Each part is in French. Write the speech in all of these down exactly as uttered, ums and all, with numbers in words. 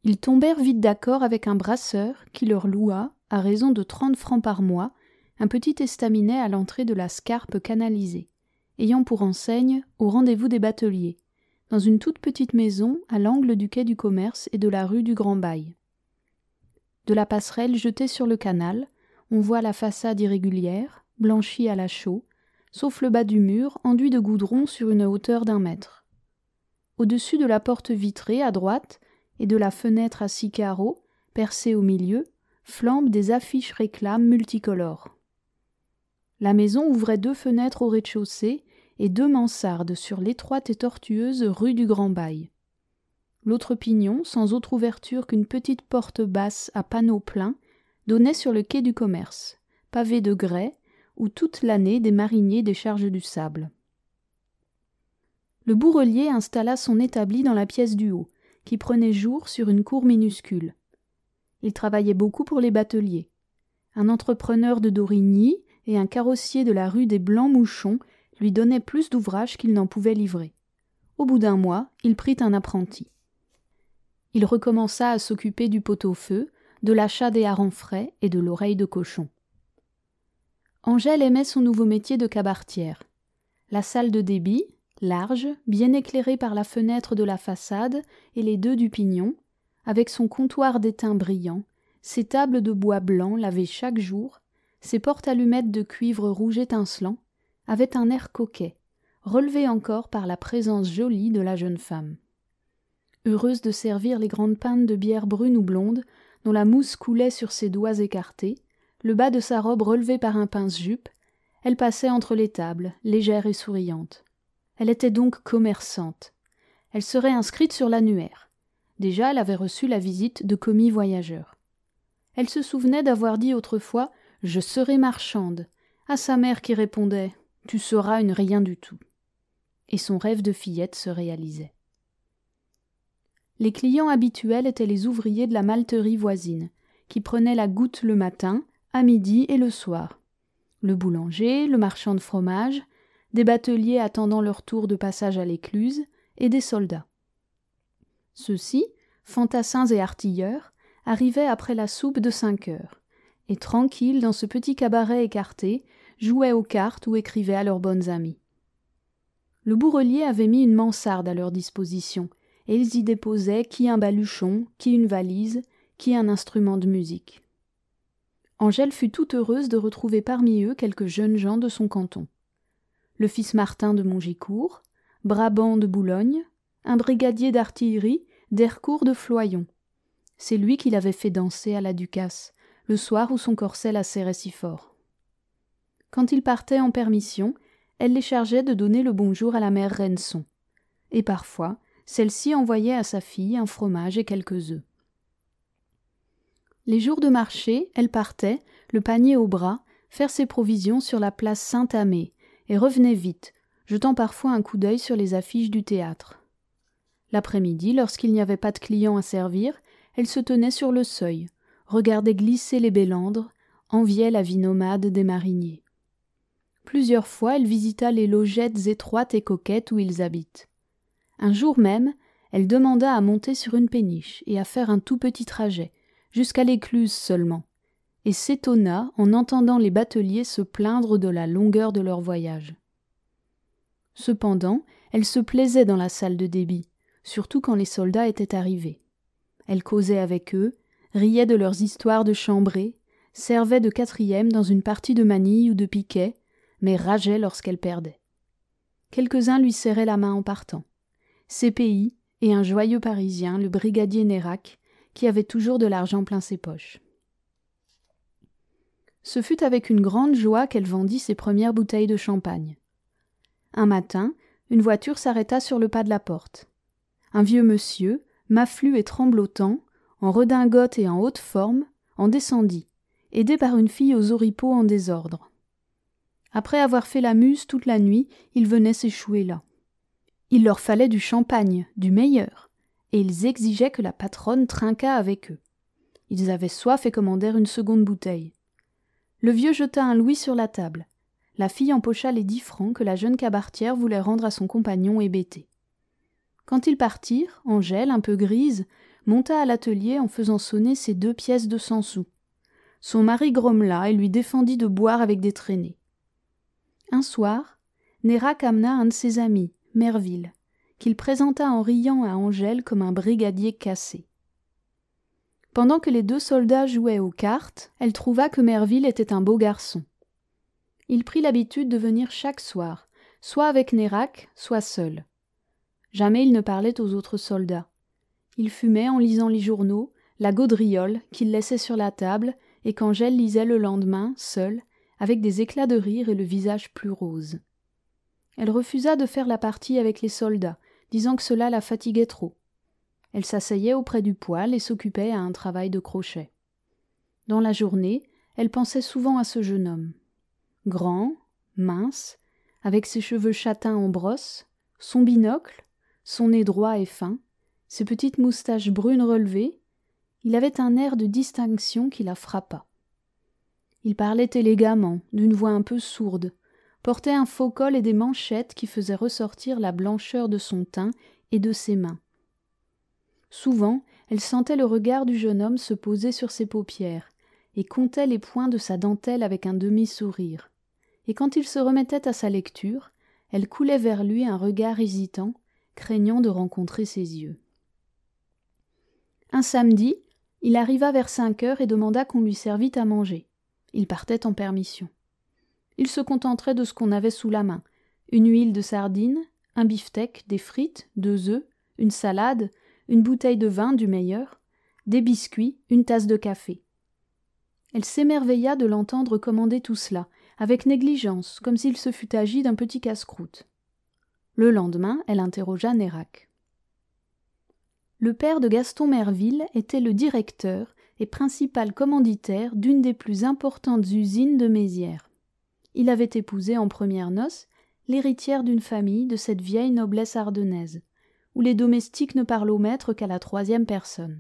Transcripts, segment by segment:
Ils tombèrent vite d'accord avec un brasseur qui leur loua, à raison de trente francs par mois, un petit estaminet à l'entrée de la Scarpe canalisée, ayant pour enseigne au rendez-vous des bateliers, dans une toute petite maison à l'angle du quai du Commerce et de la rue du Grand Bail. De la passerelle jetée sur le canal, on voit la façade irrégulière, blanchie à la chaux, sauf le bas du mur, enduit de goudron sur une hauteur d'un mètre. Au-dessus de la porte vitrée, à droite, et de la fenêtre à six carreaux, percée au milieu, flambent des affiches réclames multicolores. La maison ouvrait deux fenêtres au rez-de-chaussée et deux mansardes sur l'étroite et tortueuse rue du Grand Bail. L'autre pignon, sans autre ouverture qu'une petite porte basse à panneaux pleins, donnait sur le quai du Commerce, pavé de grès, où toute l'année des mariniers déchargent du sable. Le bourrelier installa son établi dans la pièce du haut, qui prenait jour sur une cour minuscule. Il travaillait beaucoup pour les bateliers. Un entrepreneur de Dorigny et un carrossier de la rue des Blancs-Mouchons lui donnaient plus d'ouvrage qu'il n'en pouvait livrer. Au bout d'un mois, il prit un apprenti. Il recommença à s'occuper du pot-au-feu, de l'achat des harengs frais et de l'oreille de cochon. Angèle aimait son nouveau métier de cabaretière. La salle de débit, large, bien éclairée par la fenêtre de la façade et les deux du pignon, avec son comptoir d'étain brillant, ses tables de bois blanc lavées chaque jour, ses portes-allumettes de cuivre rouge étincelant, avait un air coquet, relevé encore par la présence jolie de la jeune femme. Heureuse de servir les grandes pintes de bière brune ou blonde, dont la mousse coulait sur ses doigts écartés, le bas de sa robe relevé par un pince-jupe, elle passait entre les tables, légère et souriante. Elle était donc commerçante. Elle serait inscrite sur l'annuaire. Déjà, elle avait reçu la visite de commis voyageurs. Elle se souvenait d'avoir dit autrefois « Je serai marchande » à sa mère qui répondait « Tu seras une rien du tout ». Et son rêve de fillette se réalisait. Les clients habituels étaient les ouvriers de la malterie voisine, qui prenaient la goutte le matin, à midi et le soir. Le boulanger, le marchand de fromage, des bateliers attendant leur tour de passage à l'écluse, et des soldats. Ceux-ci, fantassins et artilleurs, arrivaient après la soupe de cinq heures, et tranquilles dans ce petit cabaret écarté, jouaient aux cartes ou écrivaient à leurs bonnes amies. Le bourrelier avait mis une mansarde à leur disposition, et ils y déposaient qui un baluchon, qui une valise, qui un instrument de musique. Angèle fut toute heureuse de retrouver parmi eux quelques jeunes gens de son canton. Le fils Martin de Mongicourt, Brabant de Boulogne, un brigadier d'artillerie d'Hercourt de Floyon. C'est lui qui l'avait fait danser à la Ducasse, le soir où son corset la serrait si fort. Quand ils partaient en permission, elle les chargeait de donner le bonjour à la mère Renson. Et parfois, celle-ci envoyait à sa fille un fromage et quelques œufs. Les jours de marché, elle partait, le panier au bras, faire ses provisions sur la place Saint-Amé, et revenait vite, jetant parfois un coup d'œil sur les affiches du théâtre. L'après-midi, lorsqu'il n'y avait pas de clients à servir, elle se tenait sur le seuil, regardait glisser les bélandres, enviait la vie nomade des mariniers. Plusieurs fois, elle visita les logettes étroites et coquettes où ils habitent. Un jour même, elle demanda à monter sur une péniche et à faire un tout petit trajet, jusqu'à l'écluse seulement, et s'étonna en entendant les bateliers se plaindre de la longueur de leur voyage. Cependant, elle se plaisait dans la salle de débit, surtout quand les soldats étaient arrivés. Elle causait avec eux, riait de leurs histoires de chambrée, servait de quatrième dans une partie de manille ou de piquet, mais rageait lorsqu'elle perdait. Quelques-uns lui serraient la main en partant. C P I et un joyeux Parisien, le brigadier Nérac, qui avait toujours de l'argent plein ses poches. Ce fut avec une grande joie qu'elle vendit ses premières bouteilles de champagne. Un matin, une voiture s'arrêta sur le pas de la porte. Un vieux monsieur, maflu et tremblotant, en redingote et en haute forme, en descendit, aidé par une fille aux oripeaux en désordre. Après avoir fait la muse toute la nuit, ils venaient s'échouer là. Il leur fallait du champagne, du meilleur, et ils exigeaient que la patronne trinquât avec eux. Ils avaient soif et commandèrent une seconde bouteille. Le vieux jeta un louis sur la table. La fille empocha les dix francs que la jeune cabaretière voulait rendre à son compagnon hébété. Quand ils partirent, Angèle, un peu grise, monta à l'atelier en faisant sonner ses deux pièces de cent sous. Son mari grommela et lui défendit de boire avec des traînées. Un soir, Nérac amena un de ses amis, Merville, qu'il présenta en riant à Angèle comme un brigadier cassé. Pendant que les deux soldats jouaient aux cartes, elle trouva que Merville était un beau garçon. Il prit l'habitude de venir chaque soir, soit avec Nérac, soit seul. Jamais il ne parlait aux autres soldats. Il fumait en lisant les journaux, la gaudriole qu'il laissait sur la table et qu'Angèle lisait le lendemain, seule, avec des éclats de rire et le visage plus rose. Elle refusa de faire la partie avec les soldats, disant que cela la fatiguait trop. Elle s'asseyait auprès du poêle et s'occupait à un travail de crochet. Dans la journée, elle pensait souvent à ce jeune homme. Grand, mince, avec ses cheveux châtains en brosse, son binocle, son nez droit et fin, ses petites moustaches brunes relevées, il avait un air de distinction qui la frappa. Il parlait élégamment, d'une voix un peu sourde, portait un faux col et des manchettes qui faisaient ressortir la blancheur de son teint et de ses mains. Souvent, elle sentait le regard du jeune homme se poser sur ses paupières et comptait les points de sa dentelle avec un demi-sourire. Et quand il se remettait à sa lecture, elle coulait vers lui un regard hésitant, craignant de rencontrer ses yeux. Un samedi, il arriva vers cinq heures et demanda qu'on lui servît à manger. Il partait en permission. Il se contenterait de ce qu'on avait sous la main, une huile de sardines, un beefsteak, des frites, deux œufs, une salade, une bouteille de vin du meilleur, des biscuits, une tasse de café. Elle s'émerveilla de l'entendre commander tout cela, avec négligence, comme s'il se fût agi d'un petit casse-croûte. Le lendemain, elle interrogea Nérac. Le père de Gaston Merville était le directeur et principal commanditaire d'une des plus importantes usines de Mézières. Il avait épousé en premières noces l'héritière d'une famille de cette vieille noblesse ardennaise, où les domestiques ne parlent au maître qu'à la troisième personne.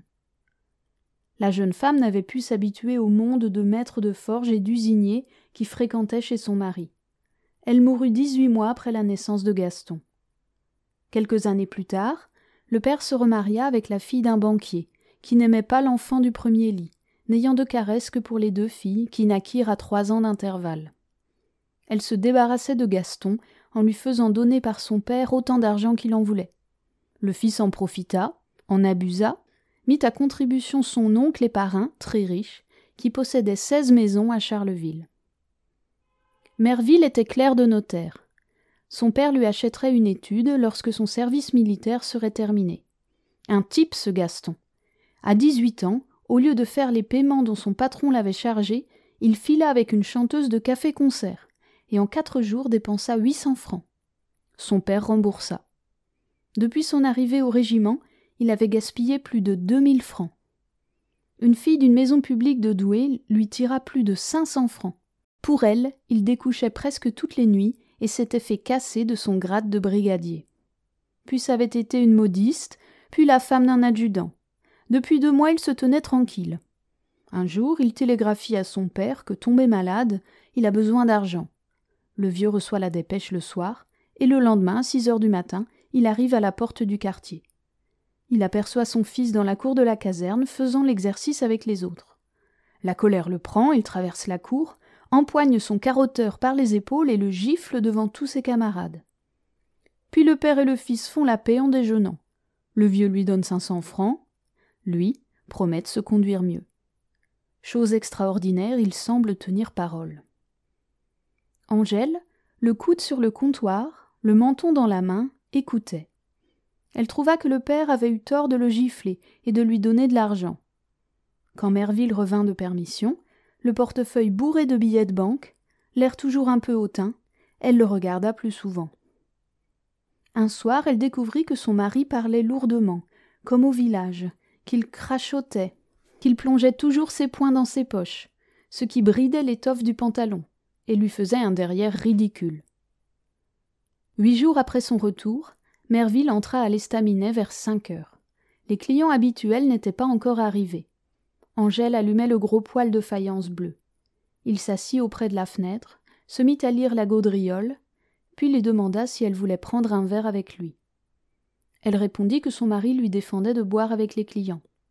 La jeune femme n'avait pu s'habituer au monde de maîtres de forge et d'usiniers qui fréquentait chez son mari. Elle mourut dix-huit mois après la naissance de Gaston. Quelques années plus tard, le père se remaria avec la fille d'un banquier, qui n'aimait pas l'enfant du premier lit, n'ayant de caresses que pour les deux filles, qui naquirent à trois ans d'intervalle. Elle se débarrassait de Gaston en lui faisant donner par son père autant d'argent qu'il en voulait. Le fils en profita, en abusa, mit à contribution son oncle et parrain, très riche, qui possédait seize maisons à Charleville. Merville était clerc de notaire. Son père lui achèterait une étude lorsque son service militaire serait terminé. Un type, ce Gaston. À dix-huit ans, au lieu de faire les paiements dont son patron l'avait chargé, il fila avec une chanteuse de café-concert, et en quatre jours dépensa huit cents francs. Son père remboursa. Depuis son arrivée au régiment, il avait gaspillé plus de deux mille francs. Une fille d'une maison publique de Douai lui tira plus de cinq cents francs. Pour elle, il découchait presque toutes les nuits et s'était fait casser de son grade de brigadier. Puis ça avait été une modiste, puis la femme d'un adjudant. Depuis deux mois, il se tenait tranquille. Un jour, il télégraphie à son père que, tombé malade, il a besoin d'argent. Le vieux reçoit la dépêche le soir, et le lendemain, à six heures du matin, il arrive à la porte du quartier. Il aperçoit son fils dans la cour de la caserne, faisant l'exercice avec les autres. La colère le prend, il traverse la cour, empoigne son carotteur par les épaules et le gifle devant tous ses camarades. Puis le père et le fils font la paix en déjeunant. Le vieux lui donne cinq cents francs. Lui promet de se conduire mieux. Chose extraordinaire, il semble tenir parole. Angèle, le coude sur le comptoir, le menton dans la main, écoutait. Elle trouva que le père avait eu tort de le gifler et de lui donner de l'argent. Quand Merville revint de permission, le portefeuille bourré de billets de banque, l'air toujours un peu hautain, elle le regarda plus souvent. Un soir, elle découvrit que son mari parlait lourdement, comme au village, qu'il crachotait, qu'il plongeait toujours ses poings dans ses poches, ce qui bridait l'étoffe du pantalon, et lui faisait un derrière ridicule. Huit jours après son retour, Merville entra à l'estaminet vers cinq heures. Les clients habituels n'étaient pas encore arrivés. Angèle allumait le gros poêle de faïence bleue. Il s'assit auprès de la fenêtre, se mit à lire la gaudriole, puis lui demanda si elle voulait prendre un verre avec lui. Elle répondit que son mari lui défendait de boire avec les clients.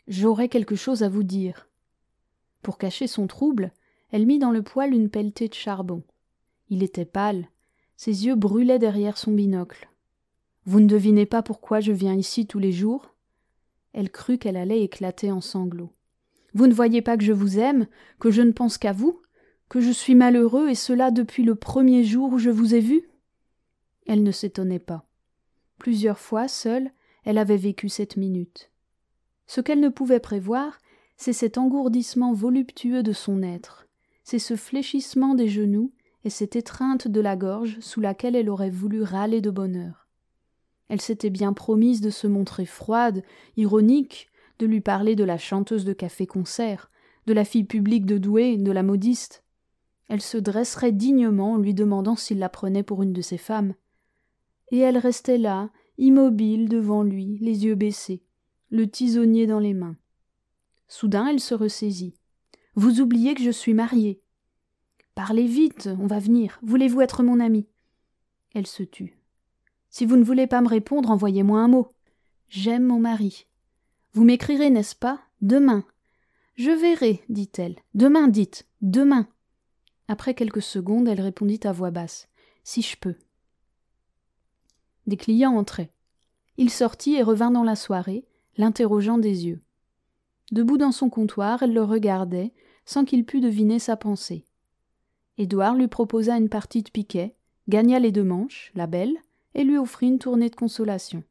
J'aurais quelque chose à vous dire. » Pour cacher son trouble, elle mit dans le poêle une pelletée de charbon. Il était pâle, ses yeux brûlaient derrière son binocle. « Vous ne devinez pas pourquoi je viens ici tous les jours ?» Elle crut qu'elle allait éclater en sanglots. « Vous ne voyez pas que je vous aime, que je ne pense qu'à vous, que je suis malheureux, et cela depuis le premier jour où je vous ai vu ?» Elle ne s'étonnait pas. Plusieurs fois, seule, elle avait vécu cette minute. Ce qu'elle ne pouvait prévoir, c'est cet engourdissement voluptueux de son être, c'est ce fléchissement des genoux et cette étreinte de la gorge sous laquelle elle aurait voulu râler de bonheur. Elle s'était bien promise de se montrer froide, ironique, de lui parler de la chanteuse de café-concert, de la fille publique de Douai, de la modiste. Elle se dresserait dignement en lui demandant s'il la prenait pour une de ses femmes. Et elle restait là, immobile devant lui, les yeux baissés, le tisonnier dans les mains. Soudain, elle se ressaisit. « Vous oubliez que je suis mariée. »« Parlez vite, on va venir. Voulez-vous être mon amie ?» Elle se tut. « Si vous ne voulez pas me répondre, envoyez-moi un mot. J'aime mon mari. Vous m'écrirez, n'est-ce pas? Demain. »« Je verrai, dit-elle. Demain, dites. Demain. » Après quelques secondes, elle répondit à voix basse. « Si je peux. » Des clients entraient. Il sortit et revint dans la soirée, l'interrogeant des yeux. Debout dans son comptoir, elle le regardait, sans qu'il pût deviner sa pensée. Édouard lui proposa une partie de piquet, gagna les deux manches, la belle, et lui offrit une tournée de consolation.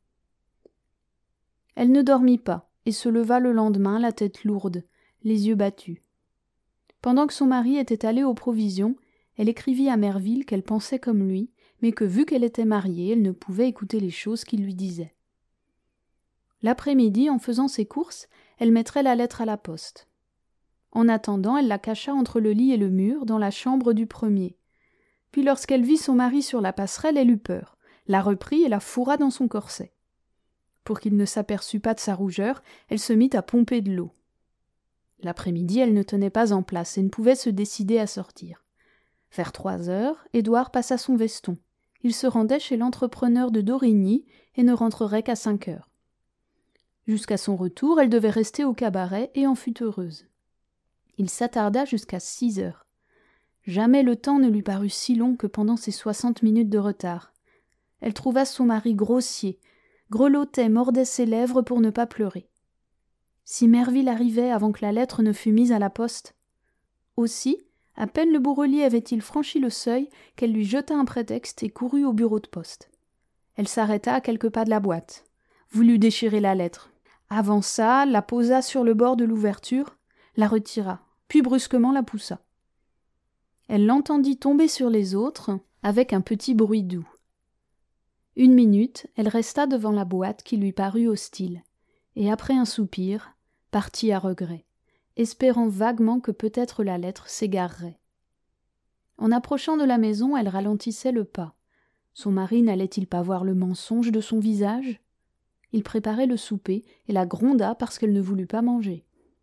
Elle ne dormit pas, et se leva le lendemain, la tête lourde, les yeux battus. Pendant que son mari était allé aux provisions, elle écrivit à Merville qu'elle pensait comme lui, mais que vu qu'elle était mariée, elle ne pouvait écouter les choses qu'il lui disait. L'après-midi, en faisant ses courses, elle mettrait la lettre à la poste. En attendant, elle la cacha entre le lit et le mur, dans la chambre du premier. Puis lorsqu'elle vit son mari sur la passerelle, elle eut peur, la reprit et la fourra dans son corset. Pour qu'il ne s'aperçût pas de sa rougeur, elle se mit à pomper de l'eau. L'après-midi, elle ne tenait pas en place et ne pouvait se décider à sortir. Vers trois heures, Édouard passa son veston. Il se rendait chez l'entrepreneur de Dorigny et ne rentrerait qu'à cinq heures. Jusqu'à son retour, elle devait rester au cabaret et en fut heureuse. Il s'attarda jusqu'à six heures. Jamais le temps ne lui parut si long que pendant ces soixante minutes de retard. Elle trouva son mari grossier, grelottait, mordait ses lèvres pour ne pas pleurer. Si Merville arrivait avant que la lettre ne fût mise à la poste. Aussi, à peine le bourrelier avait-il franchi le seuil qu'elle lui jeta un prétexte et courut au bureau de poste. Elle s'arrêta à quelques pas de la boîte, voulut déchirer la lettre, avança, la posa sur le bord de l'ouverture, la retira, puis brusquement la poussa. Elle l'entendit tomber sur les autres avec un petit bruit doux. Une minute, elle resta devant la boîte qui lui parut hostile, et après un soupir, partit à regret, espérant vaguement que peut-être la lettre s'égarerait. En approchant de la maison, elle ralentissait le pas. Son mari n'allait-il pas voir le mensonge de son visage? Il préparait le souper et la gronda parce qu'elle ne voulut pas manger.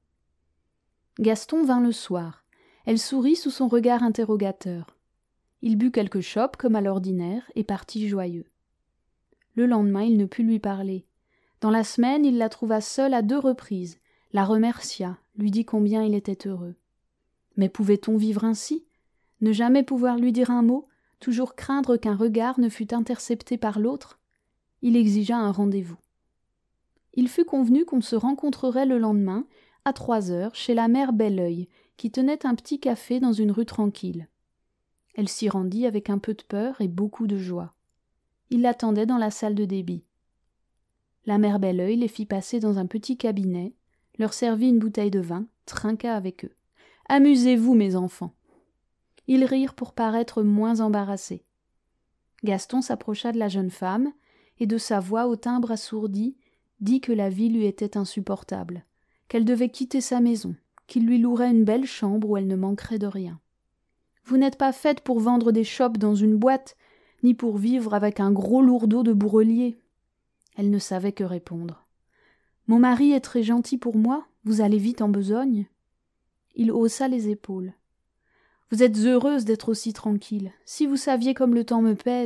Gaston vint le soir. Elle sourit sous son regard interrogateur. Il but quelques chopes comme à l'ordinaire et partit joyeux. Le lendemain, il ne put lui parler. Dans la semaine, il la trouva seule à deux reprises, la remercia, lui dit combien il était heureux. Mais pouvait-on vivre ainsi? Ne jamais pouvoir lui dire un mot, toujours craindre qu'un regard ne fût intercepté par l'autre? Il exigea un rendez-vous. Il fut convenu qu'on se rencontrerait le lendemain, à trois heures, chez la mère Belleuil, qui tenait un petit café dans une rue tranquille. Elle s'y rendit avec un peu de peur et beaucoup de joie. Il l'attendait dans la salle de débit. La mère Belleuil les fit passer dans un petit cabinet, leur servit une bouteille de vin, trinqua avec eux. « Amusez-vous, mes enfants !» Ils rirent pour paraître moins embarrassés. Gaston s'approcha de la jeune femme, et de sa voix au timbre assourdi, dit que la vie lui était insupportable, qu'elle devait quitter sa maison, qu'il lui louerait une belle chambre où elle ne manquerait de rien. « Vous n'êtes pas faite pour vendre des chopes dans une boîte, ni pour vivre avec un gros lourdeau de bourrelier. » Elle ne savait que répondre. « Mon mari est très gentil pour moi, vous allez vite en besogne. » Il haussa les épaules. « Vous êtes heureuse d'être aussi tranquille, si vous saviez comme le temps me pèse. »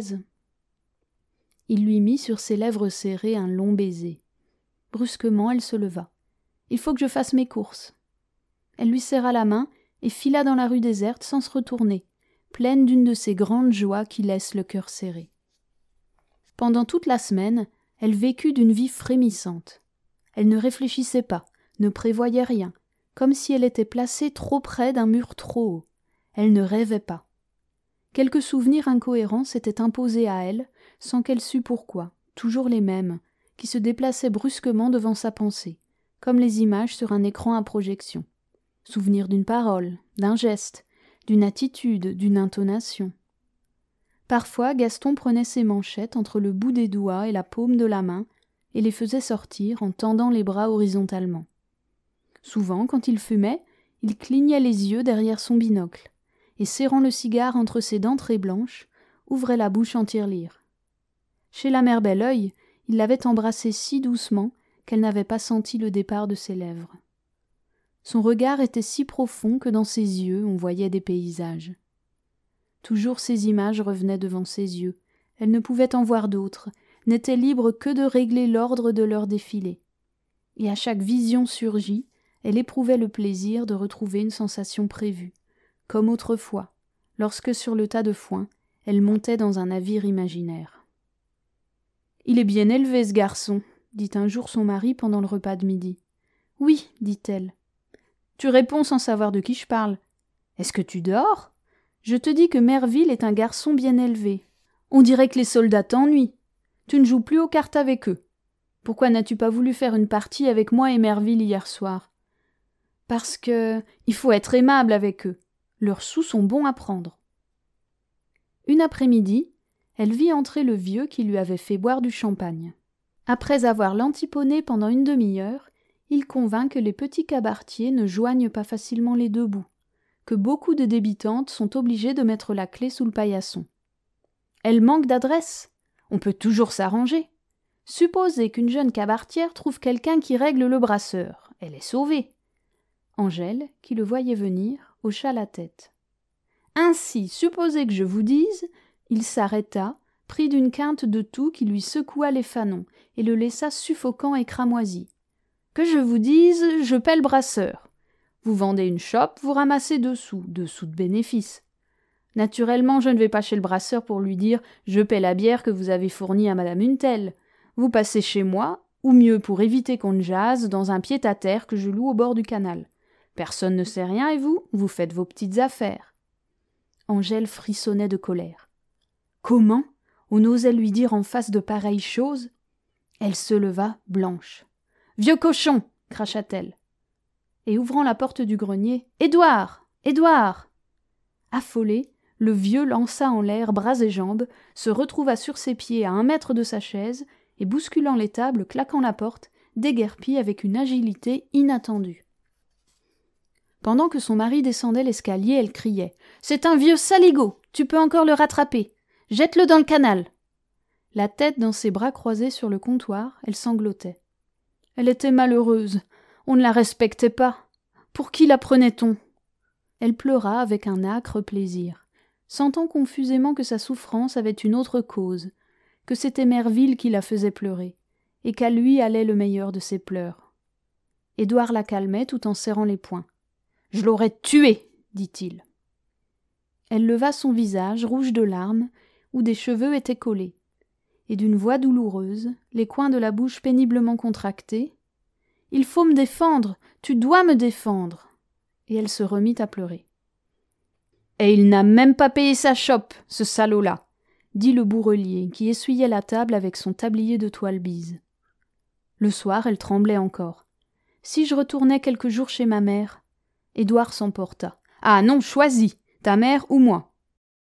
Il lui mit sur ses lèvres serrées un long baiser. Brusquement, elle se leva. Il faut que je fasse mes courses. » Elle lui serra la main et fila dans la rue déserte sans se retourner, pleine d'une de ces grandes joies qui laissent le cœur serré. Pendant toute la semaine, elle vécut d'une vie frémissante. Elle ne réfléchissait pas, ne prévoyait rien, comme si elle était placée trop près d'un mur trop haut. Elle ne rêvait pas. Quelques souvenirs incohérents s'étaient imposés à elle, sans qu'elle sût pourquoi, toujours les mêmes, qui se déplaçaient brusquement devant sa pensée, comme les images sur un écran à projection. Souvenir d'une parole, d'un geste, d'une attitude, d'une intonation. Parfois, Gaston prenait ses manchettes entre le bout des doigts et la paume de la main et les faisait sortir en tendant les bras horizontalement. Souvent, quand il fumait, il clignait les yeux derrière son binocle et, serrant le cigare entre ses dents très blanches, ouvrait la bouche en tirelire. Chez la mère Belle-Œil, il l'avait embrassée si doucement qu'elle n'avait pas senti le départ de ses lèvres. Son regard était si profond que dans ses yeux on voyait des paysages. Toujours ces images revenaient devant ses yeux. Elle ne pouvait en voir d'autres, n'était libre que de régler l'ordre de leur défilé. Et à chaque vision surgie, elle éprouvait le plaisir de retrouver une sensation prévue, comme autrefois, lorsque sur le tas de foin, elle montait dans un navire imaginaire. « Il est bien élevé, ce garçon », dit un jour son mari pendant le repas de midi. « Oui, dit-elle. »« Tu réponds sans savoir de qui je parle. Est-ce que tu dors ? Je te dis que Merville est un garçon bien élevé. On dirait que les soldats t'ennuient. Tu ne joues plus aux cartes avec eux. Pourquoi n'as-tu pas voulu faire une partie avec moi et Merville hier soir ? Parce que il faut être aimable avec eux. Leurs sous sont bons à prendre. » Une après-midi, elle vit entrer le vieux qui lui avait fait boire du champagne. Après avoir lantiponné pendant une demi-heure, il convint que les petits cabaretiers ne joignent pas facilement les deux bouts, que beaucoup de débitantes sont obligées de mettre la clé sous le paillasson. Elle manque d'adresse. On peut toujours s'arranger. Supposez qu'une jeune cabaretière trouve quelqu'un qui règle le brasseur. Elle est sauvée. Angèle, qui le voyait venir, hocha la tête. Ainsi, supposez que je vous dise... Il s'arrêta, pris d'une quinte de toux qui lui secoua les fanons et le laissa suffocant et cramoisi. Que je vous dise, je paie le brasseur. Vous vendez une chope, vous ramassez deux sous, deux sous de bénéfice. Naturellement, je ne vais pas chez le brasseur pour lui dire « je paie la bière que vous avez fournie à madame une telle ». Vous passez chez moi, ou mieux pour éviter qu'on ne jase, dans un pied-à-terre que je loue au bord du canal. Personne ne sait rien et vous, vous faites vos petites affaires. Angèle frissonnait de colère. Comment on osait lui dire en face de pareilles choses ? Elle se leva blanche. « Vieux cochon !» cracha-t-elle. Et ouvrant la porte du grenier, « Édouard ! Édouard !» Affolé, le vieux lança en l'air bras et jambes, se retrouva sur ses pieds à un mètre de sa chaise et, bousculant les tables, claquant la porte, déguerpit avec une agilité inattendue. Pendant que son mari descendait l'escalier, elle criait « C'est un vieux saligaud, tu peux encore le rattraper. Jette-le dans le canal !» La tête dans ses bras croisés sur le comptoir, elle sanglotait. Elle était malheureuse, on ne la respectait pas. Pour qui la prenait-on ? Elle pleura avec un âcre plaisir, sentant confusément que sa souffrance avait une autre cause, que c'était Merville qui la faisait pleurer, et qu'à lui allait le meilleur de ses pleurs. Édouard la calmait tout en serrant les poings. « Je l'aurais tué !» dit-il. Elle leva son visage, rouge de larmes, où des cheveux étaient collés, et d'une voix douloureuse, les coins de la bouche péniblement contractés, « Il faut me défendre, tu dois me défendre !» Et elle se remit à pleurer. « Et il n'a même pas payé sa chope, ce salaud-là !» dit le bourrelier, qui essuyait la table avec son tablier de toile bise. Le soir, elle tremblait encore. « Si je retournais quelques jours chez ma mère ?» Édouard s'emporta. « Ah non, choisis, ta mère ou moi !»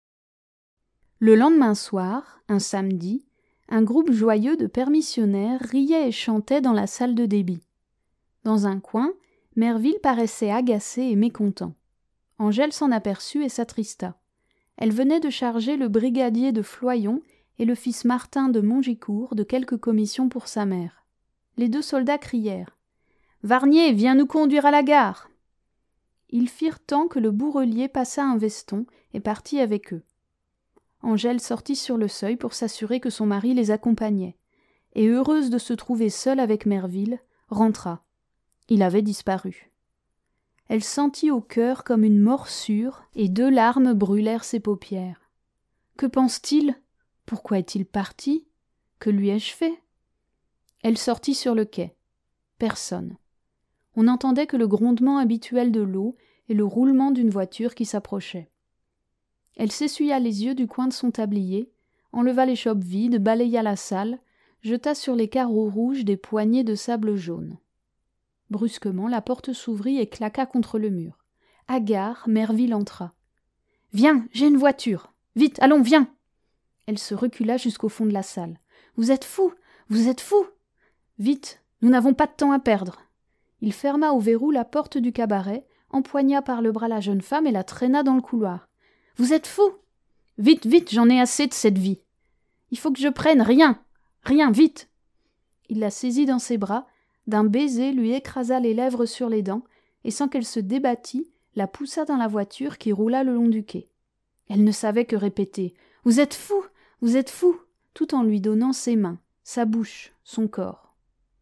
Le lendemain soir, un samedi, un groupe joyeux de permissionnaires riait et chantait dans la salle de débit. Dans un coin, Merville paraissait agacé et mécontent. Angèle s'en aperçut et s'attrista. Elle venait de charger le brigadier de Floyon et le fils Martin de Mongicourt de quelques commissions pour sa mère. Les deux soldats crièrent « Varnier, viens nous conduire à la gare !» Ils firent tant que le bourrelier passa un veston et partit avec eux. Angèle sortit sur le seuil pour s'assurer que son mari les accompagnait, et heureuse de se trouver seule avec Merville, rentra. Il avait disparu. Elle sentit au cœur comme une morsure, et deux larmes brûlèrent ses paupières. Que pense-t-il ? Pourquoi est-il parti ? Que lui ai-je fait ? Elle sortit sur le quai. Personne. On n'entendait que le grondement habituel de l'eau et le roulement d'une voiture qui s'approchait. Elle s'essuya les yeux du coin de son tablier, enleva les chopes vides, balaya la salle, jeta sur les carreaux rouges des poignées de sable jaune. Brusquement, la porte s'ouvrit et claqua contre le mur. Hagard, Merville entra. « Viens, j'ai une voiture. Vite, allons, viens !» Elle se recula jusqu'au fond de la salle. « Vous êtes fous, vous êtes fous !»« Vite, nous n'avons pas de temps à perdre. » Il ferma au verrou la porte du cabaret, empoigna par le bras la jeune femme et la traîna dans le couloir. « Vous êtes fous !»« Vite, vite, j'en ai assez de cette vie. Il faut que je prenne rien, rien, vite !» Il la saisit dans ses bras, d'un baiser lui écrasa les lèvres sur les dents, et sans qu'elle se débattît, la poussa dans la voiture qui roula le long du quai. Elle ne savait que répéter « Vous êtes fous, vous êtes fous !» tout en lui donnant ses mains, sa bouche, son corps.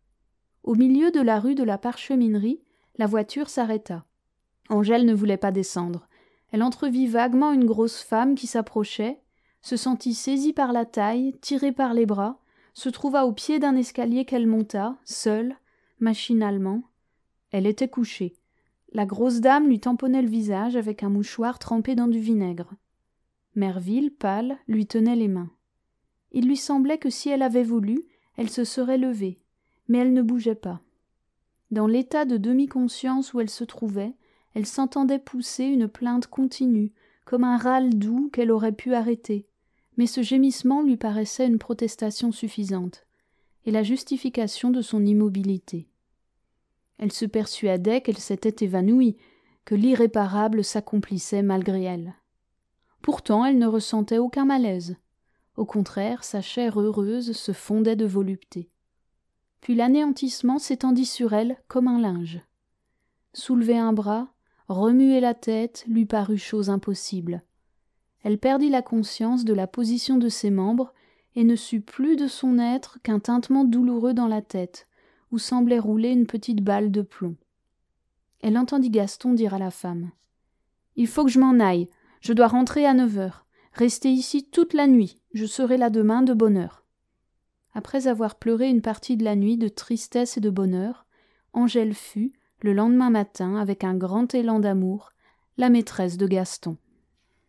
Au milieu de la rue de la Parcheminerie, la voiture s'arrêta. Angèle ne voulait pas descendre. Elle entrevit vaguement une grosse femme qui s'approchait, se sentit saisie par la taille, tirée par les bras, se trouva au pied d'un escalier qu'elle monta, seule, machinalement. Elle était couchée. La grosse dame lui tamponnait le visage avec un mouchoir trempé dans du vinaigre. Merville, pâle, lui tenait les mains. Il lui semblait que si elle avait voulu, elle se serait levée, mais elle ne bougeait pas. Dans l'état de demi-conscience où elle se trouvait, elle s'entendait pousser une plainte continue, comme un râle doux qu'elle aurait pu arrêter, mais ce gémissement lui paraissait une protestation suffisante, et la justification de son immobilité. Elle se persuadait qu'elle s'était évanouie, que l'irréparable s'accomplissait malgré elle. Pourtant, elle ne ressentait aucun malaise. Au contraire, sa chair heureuse se fondait de volupté. Puis l'anéantissement s'étendit sur elle comme un linge. Soulever un bras, remuer la tête, lui parut chose impossible. Elle perdit la conscience de la position de ses membres et ne sut plus de son être qu'un tintement douloureux dans la tête, où semblait rouler une petite balle de plomb. Elle entendit Gaston dire à la femme « Il faut que je m'en aille, je dois rentrer à neuf heures. Restez ici toute la nuit, je serai là demain de bonne heure. » Après avoir pleuré une partie de la nuit de tristesse et de bonheur, Angèle fut, le lendemain matin, avec un grand élan d'amour, la maîtresse de Gaston.